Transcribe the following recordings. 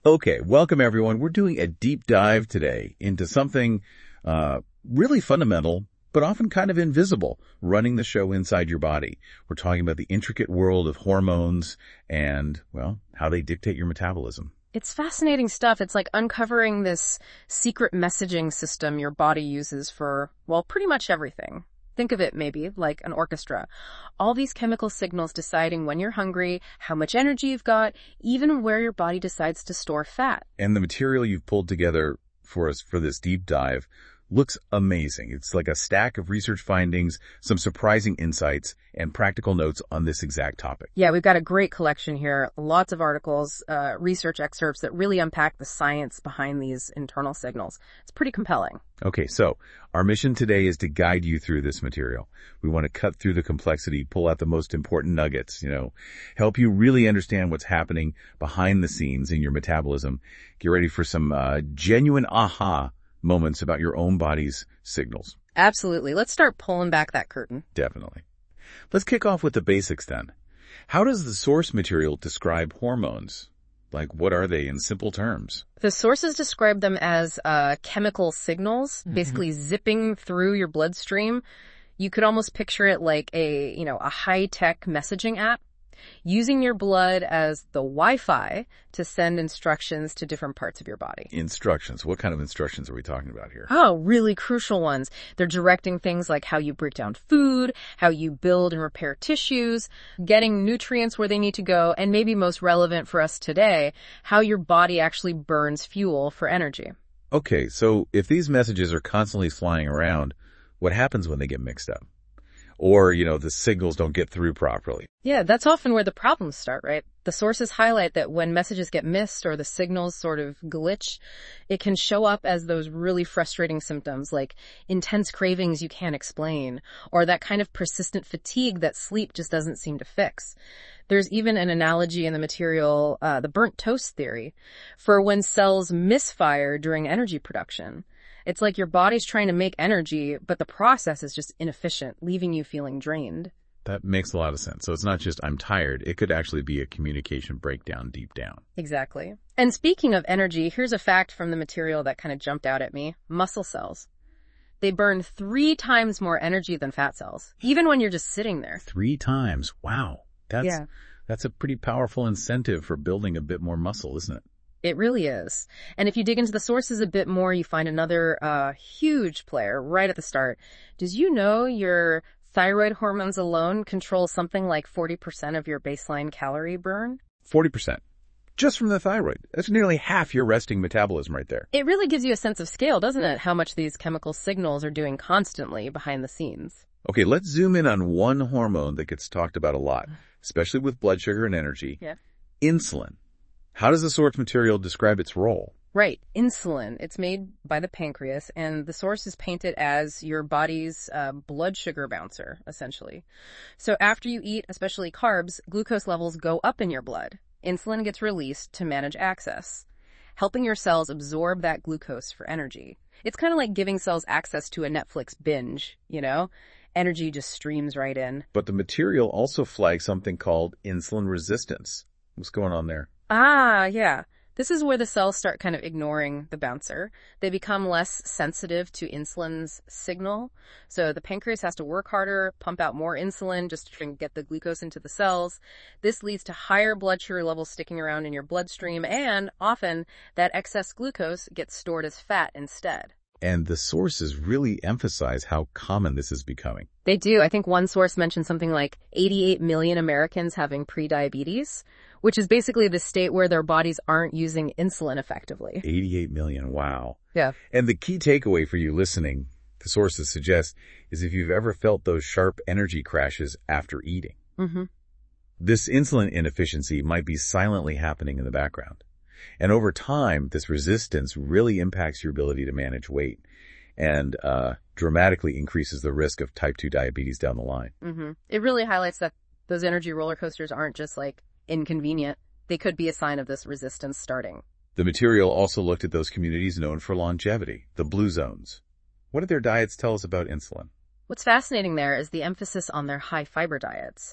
Okay, welcome everyone. We're doing a deep dive today into something really fundamental, but often kind of invisible, running the show inside your body. We're talking about the intricate world of hormones and, well, how they dictate your metabolism. It's fascinating stuff. It's like uncovering this secret messaging system your body uses for, well, pretty much everything. Think of it maybe like an orchestra. All these chemical signals deciding when you're hungry, how much energy you've got, even where your body decides to store fat. And the material you've pulled together for us for this deep dive looks amazing. It's like a stack of research findings, some surprising insights, and practical notes on this exact topic. Yeah, we've got a great collection here. Lots of articles, research excerpts that really unpack the science behind these internal signals. It's pretty compelling. Okay, so our mission today is to guide you through this material. We want to cut through the complexity, pull out the most important nuggets, help you really understand what's happening behind the scenes in your metabolism. Get ready for some genuine aha moments about your own body's signals. Absolutely. Let's start pulling back that curtain. Definitely. Let's kick off with the basics then. How does the source material describe hormones? Like, what are they in simple terms? The sources describe them as chemical signals, basically zipping through your bloodstream. You could almost picture it like a high-tech messaging app, using your blood as the Wi-Fi to send instructions to different parts of your body. Instructions. What kind of instructions are we talking about here? Oh, really crucial ones. They're directing things like how you break down food, how you build and repair tissues, getting nutrients where they need to go, and maybe most relevant for us today, how your body actually burns fuel for energy. Okay, so if these messages are constantly flying around, what happens when they get mixed up? Or, the signals don't get through properly. Yeah, that's often where the problems start, right? The sources highlight that when messages get missed or the signals sort of glitch, it can show up as those really frustrating symptoms like intense cravings you can't explain, or that kind of persistent fatigue that sleep just doesn't seem to fix. There's even an analogy in the material, the burnt toast theory, for when cells misfire during energy production. It's like your body's trying to make energy, but the process is just inefficient, leaving you feeling drained. That makes a lot of sense. So it's not just I'm tired. It could actually be a communication breakdown deep down. Exactly. And speaking of energy, here's a fact from the material that kind of jumped out at me. Muscle cells. They burn 3 times more energy than fat cells, even when you're just sitting there. 3 times. Wow. That's a pretty powerful incentive for building a bit more muscle, isn't it? It really is. And if you dig into the sources a bit more, you find another huge player right at the start. Did you know your thyroid hormones alone control something like 40% of your baseline calorie burn? 40%. Just from the thyroid. That's nearly half your resting metabolism right there. It really gives you a sense of scale, doesn't it? How much these chemical signals are doing constantly behind the scenes. Okay, let's zoom in on one hormone that gets talked about a lot, especially with blood sugar and energy. Yeah. Insulin. How does the source material describe its role? Right. Insulin. It's made by the pancreas, and the source is painted as your body's blood sugar bouncer, essentially. So after you eat, especially carbs, glucose levels go up in your blood. Insulin gets released to manage access, helping your cells absorb that glucose for energy. It's kind of like giving cells access to a Netflix binge, Energy just streams right in. But the material also flags something called insulin resistance. What's going on there? Ah, yeah. This is where the cells start kind of ignoring the bouncer. They become less sensitive to insulin's signal. So the pancreas has to work harder, pump out more insulin just to get the glucose into the cells. This leads to higher blood sugar levels sticking around in your bloodstream, and often that excess glucose gets stored as fat instead. And the sources really emphasize how common this is becoming. They do. I think one source mentioned something like 88 million Americans having prediabetes, which is basically the state where their bodies aren't using insulin effectively. 88 million. Wow. Yeah. And the key takeaway for you listening, the sources suggest, is if you've ever felt those sharp energy crashes after eating. Mm-hmm. This insulin inefficiency might be silently happening in the background. And over time, this resistance really impacts your ability to manage weight and dramatically increases the risk of type 2 diabetes down the line. Mm-hmm. It really highlights that those energy roller coasters aren't just like inconvenient. They could be a sign of this resistance starting. The material also looked at those communities known for longevity, the blue zones. What did their diets tell us about insulin? What's fascinating there is the emphasis on their high fiber diets.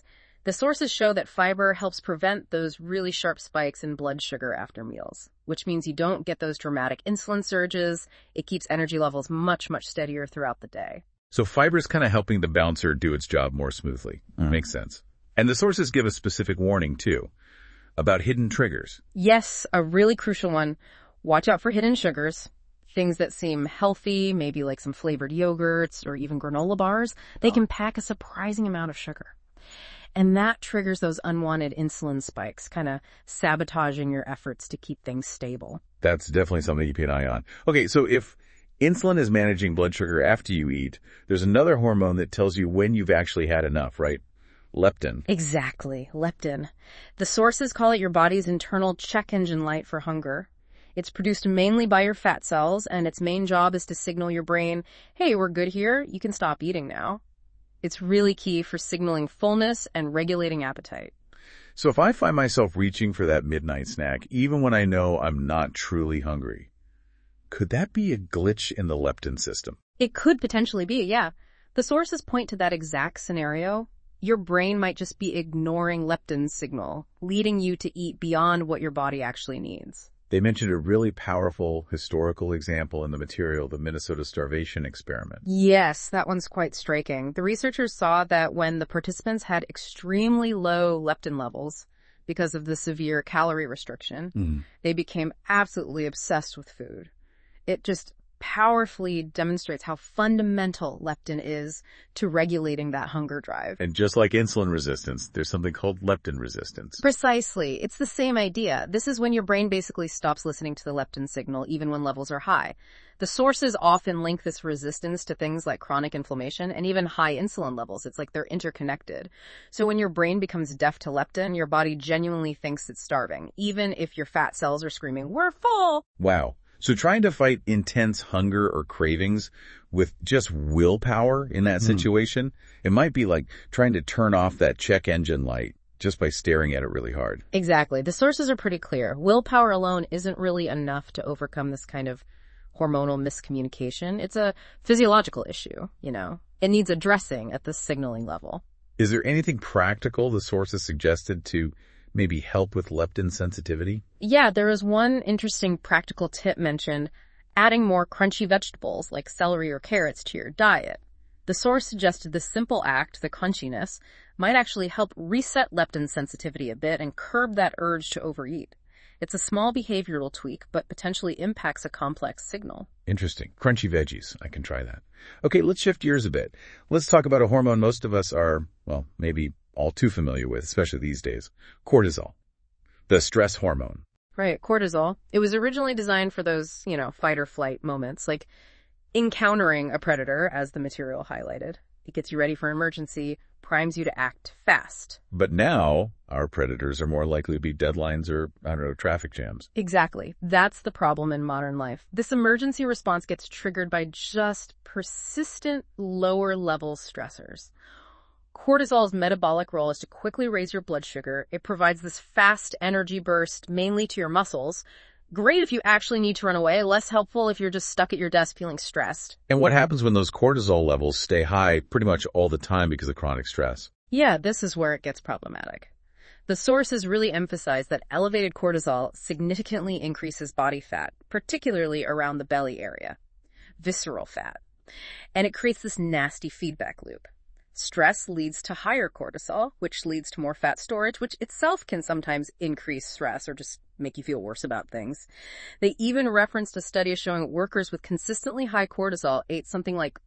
The sources show that fiber helps prevent those really sharp spikes in blood sugar after meals, which means you don't get those dramatic insulin surges. It keeps energy levels much, much steadier throughout the day. So fiber's kind of helping the bouncer do its job more smoothly. Makes sense. And the sources give a specific warning, too, about hidden triggers. Yes, a really crucial one. Watch out for hidden sugars. Things that seem healthy, maybe like some flavored yogurts or even granola bars, they can pack a surprising amount of sugar. And that triggers those unwanted insulin spikes, kind of sabotaging your efforts to keep things stable. That's definitely something to keep an eye on. Okay, so if insulin is managing blood sugar after you eat, there's another hormone that tells you when you've actually had enough, right? Leptin. Exactly, leptin. The sources call it your body's internal check engine light for hunger. It's produced mainly by your fat cells, and its main job is to signal your brain, hey, we're good here, you can stop eating now. It's really key for signaling fullness and regulating appetite. So if I find myself reaching for that midnight snack, even when I know I'm not truly hungry, could that be a glitch in the leptin system? It could potentially be, yeah. The sources point to that exact scenario. Your brain might just be ignoring leptin's signal, leading you to eat beyond what your body actually needs. They mentioned a really powerful historical example in the material, the Minnesota starvation experiment. Yes, that one's quite striking. The researchers saw that when the participants had extremely low leptin levels because of the severe calorie restriction, they became absolutely obsessed with food. It just powerfully demonstrates how fundamental leptin is to regulating that hunger drive. And just like insulin resistance, there's something called leptin resistance. Precisely. It's the same idea. This is when your brain basically stops listening to the leptin signal even when levels are high. The sources often link this resistance to things like chronic inflammation and even high insulin levels. It's like they're interconnected. So when your brain becomes deaf to leptin, your body genuinely thinks it's starving, even if your fat cells are screaming, "We're full!" Wow. So trying to fight intense hunger or cravings with just willpower in that situation, it might be like trying to turn off that check engine light just by staring at it really hard. Exactly. The sources are pretty clear. Willpower alone isn't really enough to overcome this kind of hormonal miscommunication. It's a physiological issue, you know. It needs addressing at the signaling level. Is there anything practical the sources suggested to maybe help with leptin sensitivity? Yeah, there is one interesting practical tip mentioned, adding more crunchy vegetables like celery or carrots to your diet. The source suggested this simple act, the crunchiness, might actually help reset leptin sensitivity a bit and curb that urge to overeat. It's a small behavioral tweak, but potentially impacts a complex signal. Interesting. Crunchy veggies. I can try that. Okay, let's shift gears a bit. Let's talk about a hormone most of us are, well, maybe all too familiar with, especially these days. Cortisol. The stress hormone. Right, cortisol. It was originally designed for those, fight or flight moments, like encountering a predator, as the material highlighted. It gets you ready for an emergency, primes you to act fast. But now, our predators are more likely to be deadlines or, traffic jams. Exactly. That's the problem in modern life. This emergency response gets triggered by just persistent lower-level stressors. Cortisol's metabolic role is to quickly raise your blood sugar. It provides this fast energy burst, mainly to your muscles. Great if you actually need to run away, less helpful if you're just stuck at your desk feeling stressed. And what happens when those cortisol levels stay high pretty much all the time because of chronic stress? Yeah, this is where it gets problematic. The sources really emphasize that elevated cortisol significantly increases body fat, particularly around the belly area, visceral fat. And it creates this nasty feedback loop. Stress leads to higher cortisol, which leads to more fat storage, which itself can sometimes increase stress or just make you feel worse about things. They even referenced a study showing workers with consistently high cortisol ate something like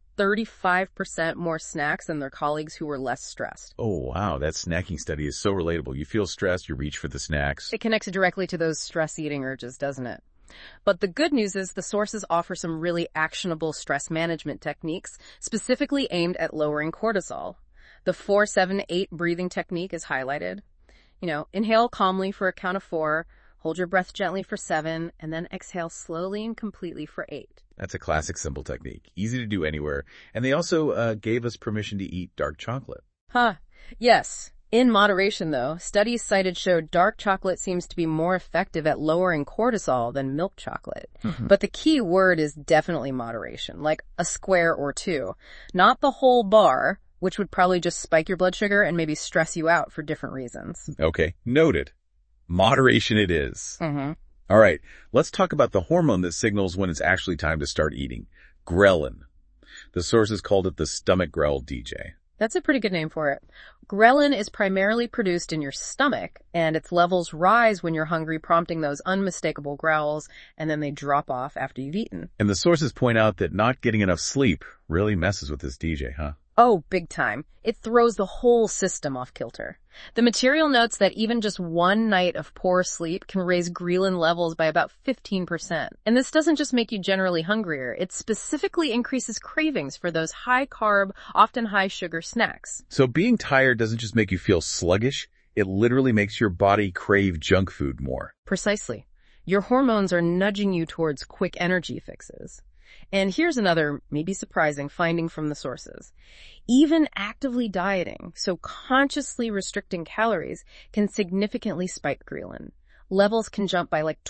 35% more snacks than their colleagues who were less stressed. Oh, wow. That snacking study is so relatable. You feel stressed, you reach for the snacks. It connects directly to those stress-eating urges, doesn't it? But the good news is the sources offer some really actionable stress management techniques specifically aimed at lowering cortisol. The 4-7-8 breathing technique is highlighted. Inhale calmly for a count of 4, hold your breath gently for 7, and then exhale slowly and completely for 8. That's a classic simple technique, easy to do anywhere. And they also gave us permission to eat dark chocolate. Yes. In moderation, though, studies cited showed dark chocolate seems to be more effective at lowering cortisol than milk chocolate. But the key word is definitely moderation, like a square or 2. Not the whole bar, which would probably just spike your blood sugar and maybe stress you out for different reasons. Okay, noted. Moderation it is. Mm-hmm. All right, let's talk about the hormone that signals when it's actually time to start eating. Ghrelin. The sources called it the stomach growl DJ. That's a pretty good name for it. Ghrelin is primarily produced in your stomach, and its levels rise when you're hungry, prompting those unmistakable growls, and then they drop off after you've eaten. And the sources point out that not getting enough sleep really messes with this DJ, huh? Oh, big time. It throws the whole system off kilter. The material notes that even just one night of poor sleep can raise ghrelin levels by about 15%. And this doesn't just make you generally hungrier, it specifically increases cravings for those high-carb, often high-sugar snacks. So being tired doesn't just make you feel sluggish, it literally makes your body crave junk food more. Precisely. Your hormones are nudging you towards quick energy fixes. And here's another, maybe surprising, finding from the sources. Even actively dieting, so consciously restricting calories, can significantly spike ghrelin. Levels can jump by like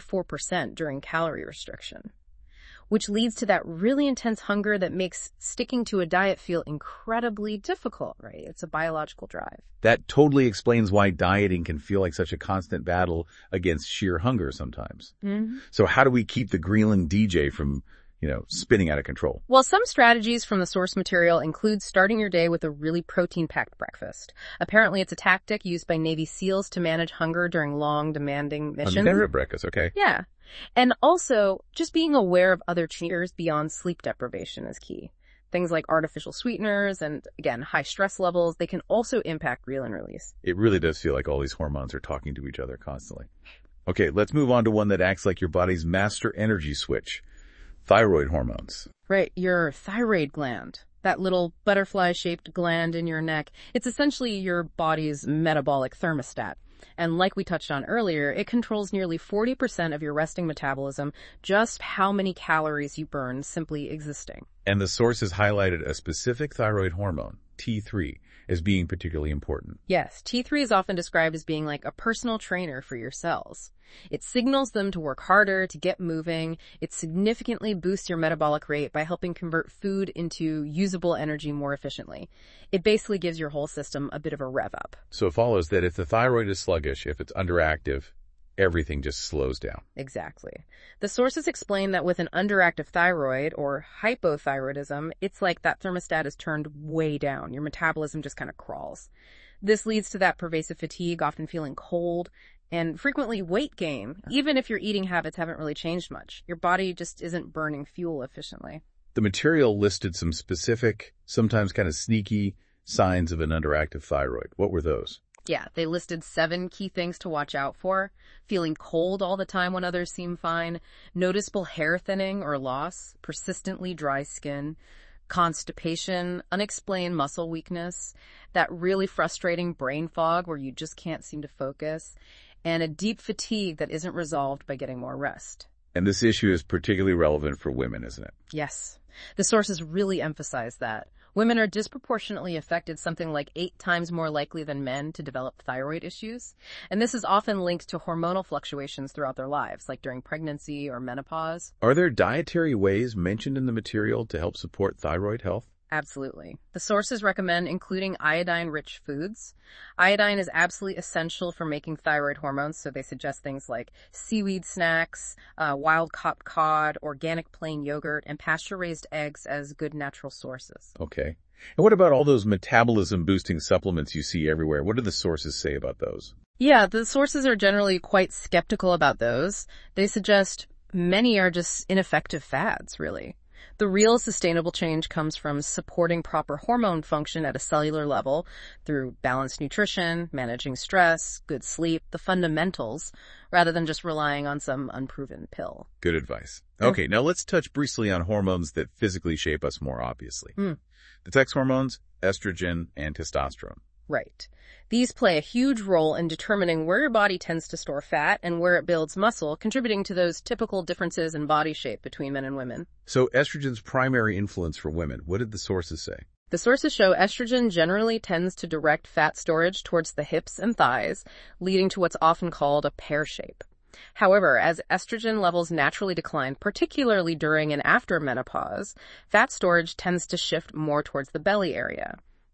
24% during calorie restriction, which leads to that really intense hunger that makes sticking to a diet feel incredibly difficult, right? It's a biological drive. That totally explains why dieting can feel like such a constant battle against sheer hunger sometimes. Mm-hmm. So how do we keep the ghrelin DJ from spinning out of control? Well, some strategies from the source material include starting your day with a really protein-packed breakfast. Apparently, it's a tactic used by Navy SEALs to manage hunger during long, demanding missions. Unlimited breakfast, okay. Yeah. And also, just being aware of other triggers beyond sleep deprivation is key. Things like artificial sweeteners and, again, high stress levels, they can also impact ghrelin release. It really does feel like all these hormones are talking to each other constantly. Okay, let's move on to one that acts like your body's master energy switch. Thyroid hormones. Right, your thyroid gland. That little butterfly-shaped gland in your neck. It's essentially your body's metabolic thermostat. And like we touched on earlier, it controls nearly 40% of your resting metabolism, just how many calories you burn simply existing. And the sources highlighted a specific thyroid hormone, T3, as being particularly important. Yes, T3 is often described as being like a personal trainer for your cells. It signals them to work harder, to get moving. It significantly boosts your metabolic rate by helping convert food into usable energy more efficiently. It basically gives your whole system a bit of a rev up. So it follows that if the thyroid is sluggish, if it's underactive, everything just slows down. Exactly. The sources explain that with an underactive thyroid or hypothyroidism, it's like that thermostat is turned way down. Your metabolism just kind of crawls. This leads to that pervasive fatigue, often feeling cold, and frequently weight gain, even if your eating habits haven't really changed much. Your body just isn't burning fuel efficiently. The material listed some specific, sometimes kind of sneaky signs of an underactive thyroid. What were those? Yeah, they listed 7 key things to watch out for. Feeling cold all the time when others seem fine, noticeable hair thinning or loss, persistently dry skin, constipation, unexplained muscle weakness, that really frustrating brain fog where you just can't seem to focus, and a deep fatigue that isn't resolved by getting more rest. And this issue is particularly relevant for women, isn't it? Yes. The sources really emphasize that. Women are disproportionately affected, something like 8 times more likely than men to develop thyroid issues. And this is often linked to hormonal fluctuations throughout their lives, like during pregnancy or menopause. Are there dietary ways mentioned in the material to help support thyroid health? Absolutely. The sources recommend including iodine-rich foods. Iodine is absolutely essential for making thyroid hormones, so they suggest things like seaweed snacks, wild-caught cod, organic plain yogurt, and pasture-raised eggs as good natural sources. Okay. And what about all those metabolism-boosting supplements you see everywhere? What do the sources say about those? Yeah, the sources are generally quite skeptical about those. They suggest many are just ineffective fads, really. The real sustainable change comes from supporting proper hormone function at a cellular level through balanced nutrition, managing stress, good sleep, the fundamentals, rather than just relying on some unproven pill. Good advice. Okay, now let's touch briefly on hormones that physically shape us more obviously. The sex hormones, estrogen, and testosterone. Right. These play a huge role in determining where your body tends to store fat and where it builds muscle, contributing to those typical differences in body shape between men and women. So estrogen's primary influence for women, what did the sources say? The sources show estrogen generally tends to direct fat storage towards the hips and thighs, leading to what's often called a pear shape. However, as estrogen levels naturally decline, particularly during and after menopause, fat storage tends to shift more towards the belly area.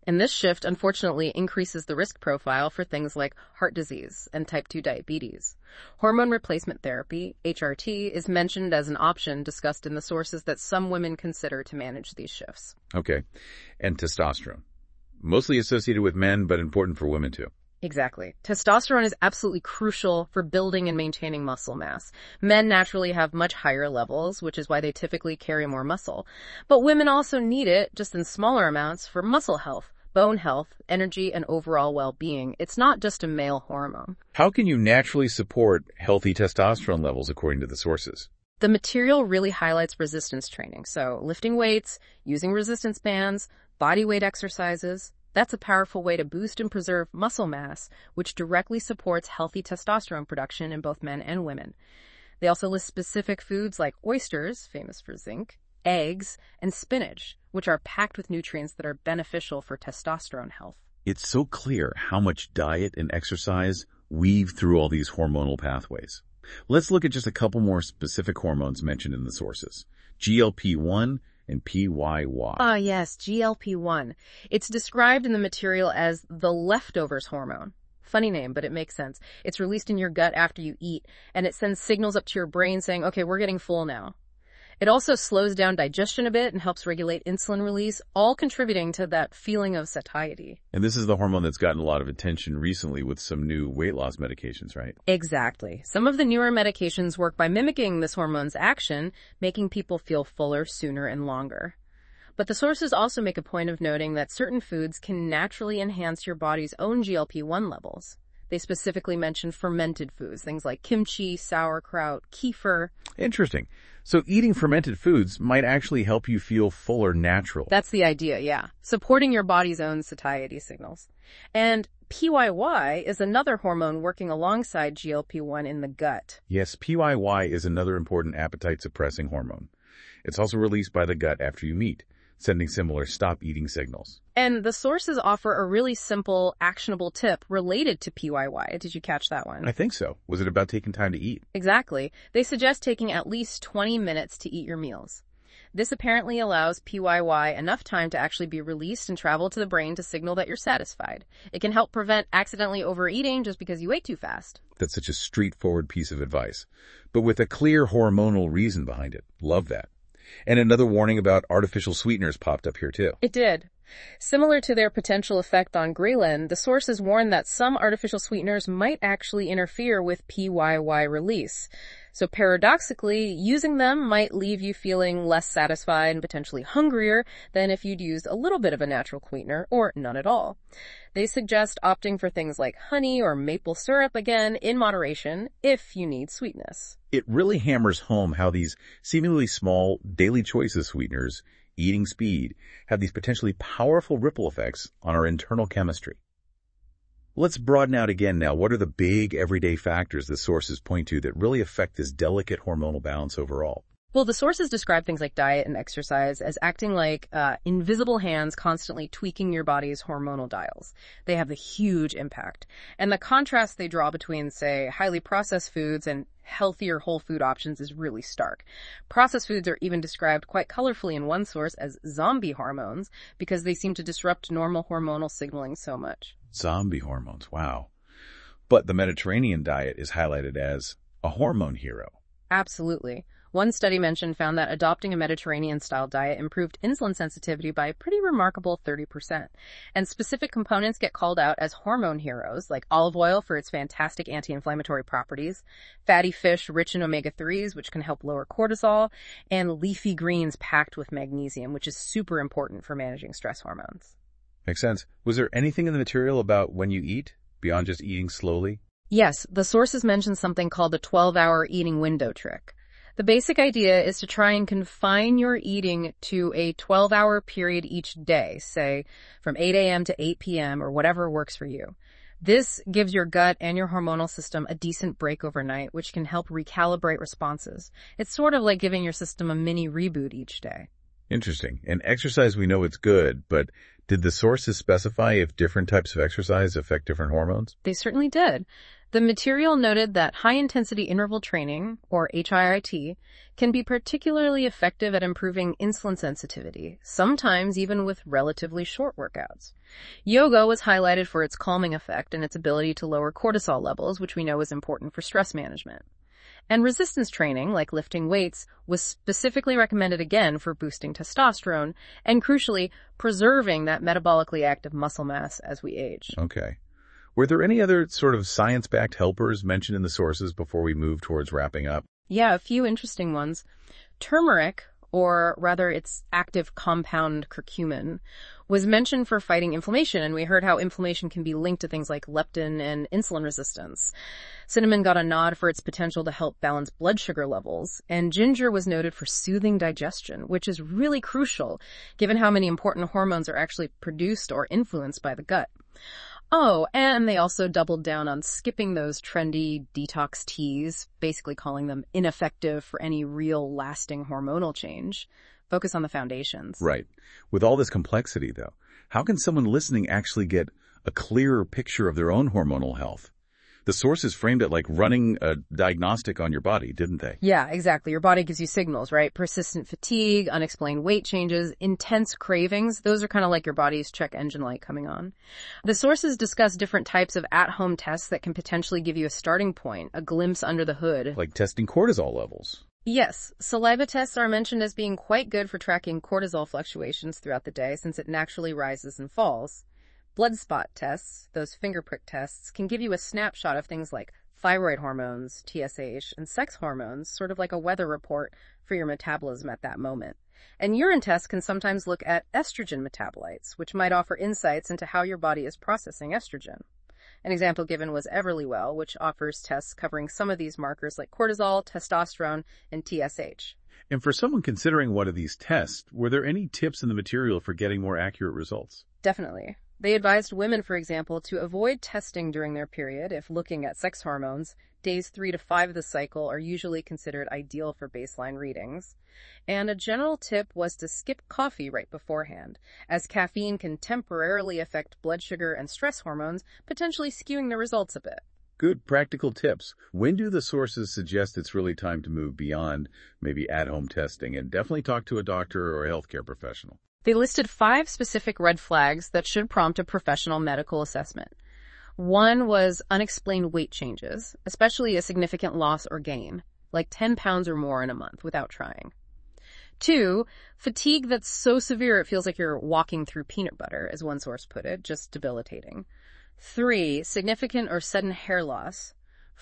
And this shift, unfortunately, increases the risk profile for things like heart disease and type 2 diabetes. Hormone replacement therapy, HRT, is mentioned as an option discussed in the sources that some women consider to manage these shifts. Okay. And testosterone. Mostly associated with men, but important for women too. Exactly. Testosterone is absolutely crucial for building and maintaining muscle mass. Men naturally have much higher levels, which is why they typically carry more muscle. But women also need it, just in smaller amounts, for muscle health, bone health, energy, and overall well-being. It's not just a male hormone. How can you naturally support healthy testosterone levels according to the sources? The material really highlights resistance training. So lifting weights, using resistance bands, body weight exercises. That's a powerful way to boost and preserve muscle mass, which directly supports healthy testosterone production in both men and women. They also list specific foods like oysters, famous for zinc, eggs, and spinach, which are packed with nutrients that are beneficial for testosterone health. It's so clear how much diet and exercise weave through all these hormonal pathways. Let's look at just a couple more specific hormones mentioned in the sources. GLP-1 and PYY. Ah, yes, GLP-1. It's described in the material as the leftovers hormone. Funny name, but it makes sense. It's released in your gut after you eat, and it sends signals up to your brain saying, okay, we're getting full now. It also slows down digestion a bit and helps regulate insulin release, all contributing to that feeling of satiety. And this is the hormone that's gotten a lot of attention recently with some new weight loss medications, right? Exactly. Some of the newer medications work by mimicking this hormone's action, making people feel fuller sooner and longer. But the sources also make a point of noting that certain foods can naturally enhance your body's own GLP-1 levels. They specifically mention fermented foods, things like kimchi, sauerkraut, kefir. Interesting. So eating fermented foods might actually help you feel fuller naturally. That's the idea, yeah. Supporting your body's own satiety signals. And PYY is another hormone working alongside GLP-1 in the gut. Yes, PYY is another important appetite-suppressing hormone. It's also released by the gut after you eat, sending similar stop-eating signals. And the sources offer a really simple, actionable tip related to PYY. Did you catch that one? I think so. Was it about taking time to eat? Exactly. They suggest taking at least 20 minutes to eat your meals. This apparently allows PYY enough time to actually be released and travel to the brain to signal that you're satisfied. It can help prevent accidentally overeating just because you ate too fast. That's such a straightforward piece of advice, but with a clear hormonal reason behind it. Love that. And another warning about artificial sweeteners popped up here too. It did. Similar to their potential effect on ghrelin, the sources warn that some artificial sweeteners might actually interfere with PYY release. So paradoxically, using them might leave you feeling less satisfied and potentially hungrier than if you'd used a little bit of a natural sweetener or none at all. They suggest opting for things like honey or maple syrup, again, in moderation, if you need sweetness. It really hammers home how these seemingly small daily choices sweeteners, eating speed, have these potentially powerful ripple effects on our internal chemistry. Let's broaden out again now. What are the big everyday factors the sources point to that really affect this delicate hormonal balance overall? Well, the sources describe things like diet and exercise as acting like invisible hands constantly tweaking your body's hormonal dials. They have a huge impact. And the contrast they draw between, say, highly processed foods and healthier whole food options is really stark. Processed foods are even described quite colorfully in one source as zombie hormones because they seem to disrupt normal hormonal signaling so much. Zombie hormones, wow. But the Mediterranean diet is highlighted as a hormone hero. Absolutely. One study mentioned found that adopting a Mediterranean-style diet improved insulin sensitivity by a pretty remarkable 30%. And specific components get called out as hormone heroes, like olive oil for its fantastic anti-inflammatory properties, fatty fish rich in omega-3s, which can help lower cortisol, and leafy greens packed with magnesium, which is super important for managing stress hormones. Makes sense. Was there anything in the material about when you eat, beyond just eating slowly? Yes, the sources mention something called the 12-hour eating window trick. The basic idea is to try and confine your eating to a 12-hour period each day, say from 8 a.m. to 8 p.m. or whatever works for you. This gives your gut and your hormonal system a decent break overnight, which can help recalibrate responses. It's sort of like giving your system a mini reboot each day. Interesting. And exercise, we know it's good, but did the sources specify if different types of exercise affect different hormones? They certainly did. The material noted that high-intensity interval training, or HIIT, can be particularly effective at improving insulin sensitivity, sometimes even with relatively short workouts. Yoga was highlighted for its calming effect and its ability to lower cortisol levels, which we know is important for stress management. And resistance training, like lifting weights, was specifically recommended again for boosting testosterone and, crucially, preserving that metabolically active muscle mass as we age. Okay. Were there any other sort of science-backed helpers mentioned in the sources before we move towards wrapping up? Yeah, a few interesting ones. Turmeric, or rather its active compound curcumin, was mentioned for fighting inflammation, and we heard how inflammation can be linked to things like leptin and insulin resistance. Cinnamon got a nod for its potential to help balance blood sugar levels, and ginger was noted for soothing digestion, which is really crucial given how many important hormones are actually produced or influenced by the gut. Oh, and they also doubled down on skipping those trendy detox teas, basically calling them ineffective for any real lasting hormonal change. Focus on the foundations. Right. With all this complexity, though, how can someone listening actually get a clearer picture of their own hormonal health? The sources framed it like running a diagnostic on your body, didn't they? Yeah, exactly. Your body gives you signals, right? Persistent fatigue, unexplained weight changes, intense cravings. Those are kind of like your body's check engine light coming on. The sources discuss different types of at-home tests that can potentially give you a starting point, a glimpse under the hood. Like testing cortisol levels. Yes, saliva tests are mentioned as being quite good for tracking cortisol fluctuations throughout the day since it naturally rises and falls. Blood spot tests, those finger prick tests, can give you a snapshot of things like thyroid hormones, TSH, and sex hormones, sort of like a weather report for your metabolism at that moment. And urine tests can sometimes look at estrogen metabolites, which might offer insights into how your body is processing estrogen. An example given was Everlywell, which offers tests covering some of these markers like cortisol, testosterone, and TSH. And for someone considering one of these tests, were there any tips in the material for getting more accurate results? Definitely. They advised women, for example, to avoid testing during their period if looking at sex hormones. Days 3 to 5 of the cycle are usually considered ideal for baseline readings. And a general tip was to skip coffee right beforehand, as caffeine can temporarily affect blood sugar and stress hormones, potentially skewing the results a bit. Good practical tips. When do the sources suggest it's really time to move beyond maybe at-home testing and definitely talk to a doctor or a healthcare professional? They listed 5 specific red flags that should prompt a professional medical assessment. 1 was unexplained weight changes, especially a significant loss or gain, like 10 pounds or more in a month without trying. 2, fatigue that's so severe it feels like you're walking through peanut butter, as one source put it, just debilitating. 3, significant or sudden hair loss.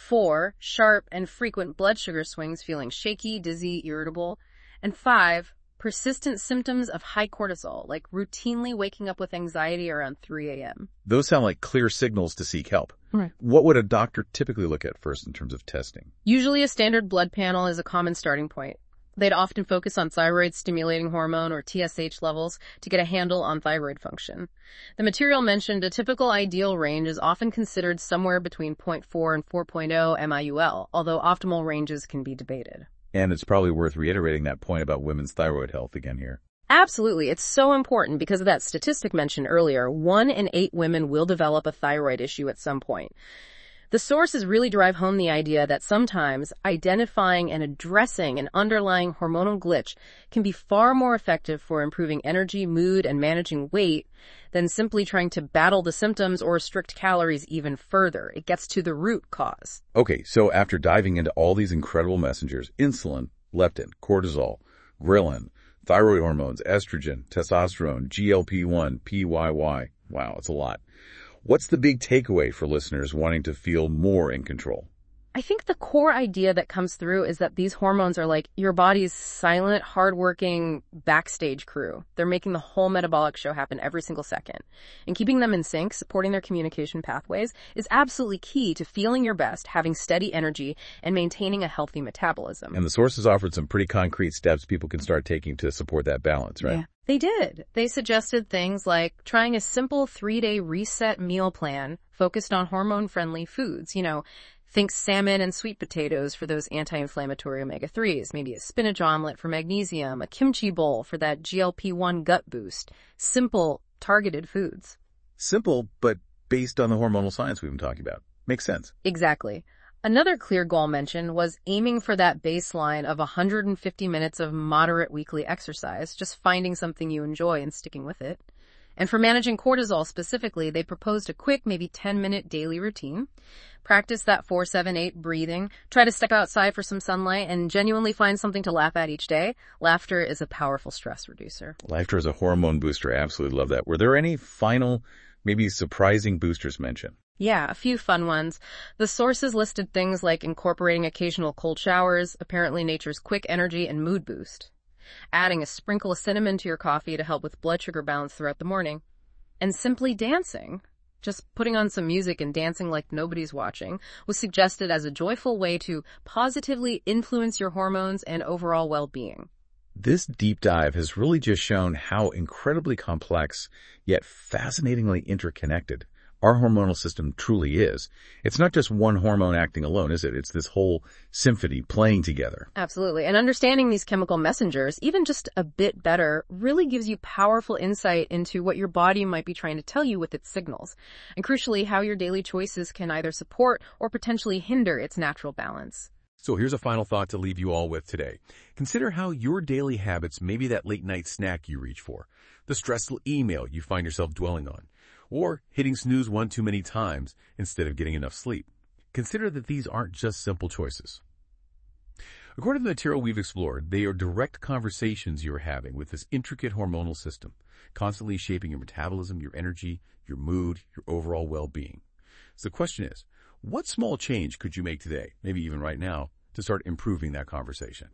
4, sharp and frequent blood sugar swings feeling shaky, dizzy, irritable. And 5, persistent symptoms of high cortisol, like routinely waking up with anxiety around 3 a.m. Those sound like clear signals to seek help. Right. What would a doctor typically look at first in terms of testing? Usually a standard blood panel is a common starting point. They'd often focus on thyroid-stimulating hormone or TSH levels to get a handle on thyroid function. The material mentioned a typical ideal range is often considered somewhere between 0.4 and 4.0 MIUL, although optimal ranges can be debated. And it's probably worth reiterating that point about women's thyroid health again here. Absolutely. It's so important because of that statistic mentioned earlier. 1 in 8 women will develop a thyroid issue at some point. The sources really drive home the idea that sometimes identifying and addressing an underlying hormonal glitch can be far more effective for improving energy, mood, and managing weight than simply trying to battle the symptoms or restrict calories even further. It gets to the root cause. Okay, so after diving into all these incredible messengers, insulin, leptin, cortisol, ghrelin, thyroid hormones, estrogen, testosterone, GLP-1, PYY, wow, it's a lot. What's the big takeaway for listeners wanting to feel more in control? I think the core idea that comes through is that these hormones are like your body's silent, hardworking backstage crew. They're making the whole metabolic show happen every single second. And keeping them in sync, supporting their communication pathways, is absolutely key to feeling your best, having steady energy, and maintaining a healthy metabolism. And the sources offered some pretty concrete steps people can start taking to support that balance, right? Yeah. They did. They suggested things like trying a simple 3-day reset meal plan focused on hormone-friendly foods. Think salmon and sweet potatoes for those anti-inflammatory omega-3s, maybe a spinach omelet for magnesium, a kimchi bowl for that GLP-1 gut boost. Simple, targeted foods. Simple, but based on the hormonal science we've been talking about. Makes sense. Exactly. Another clear goal mentioned was aiming for that baseline of 150 minutes of moderate weekly exercise, just finding something you enjoy and sticking with it. And for managing cortisol specifically, they proposed a quick, maybe 10-minute daily routine. Practice that 4-7-8 breathing. Try to step outside for some sunlight and genuinely find something to laugh at each day. Laughter is a powerful stress reducer. Laughter is a hormone booster. I absolutely love that. Were there any final, maybe surprising boosters mentioned? Yeah, a few fun ones. The sources listed things like incorporating occasional cold showers, apparently nature's quick energy and mood boost, adding a sprinkle of cinnamon to your coffee to help with blood sugar balance throughout the morning, and simply dancing. Just putting on some music and dancing like nobody's watching was suggested as a joyful way to positively influence your hormones and overall well-being. This deep dive has really just shown how incredibly complex, yet fascinatingly interconnected our hormonal system truly is. It's not just one hormone acting alone, is it? It's this whole symphony playing together. Absolutely. And understanding these chemical messengers, even just a bit better, really gives you powerful insight into what your body might be trying to tell you with its signals. And crucially, how your daily choices can either support or potentially hinder its natural balance. So here's a final thought to leave you all with today. Consider how your daily habits may be that late night snack you reach for, the stressful email you find yourself dwelling on, or hitting snooze one too many times instead of getting enough sleep. Consider that these aren't just simple choices. According to the material we've explored, they are direct conversations you're having with this intricate hormonal system, constantly shaping your metabolism, your energy, your mood, your overall well-being. So the question is, what small change could you make today, maybe even right now, to start improving that conversation?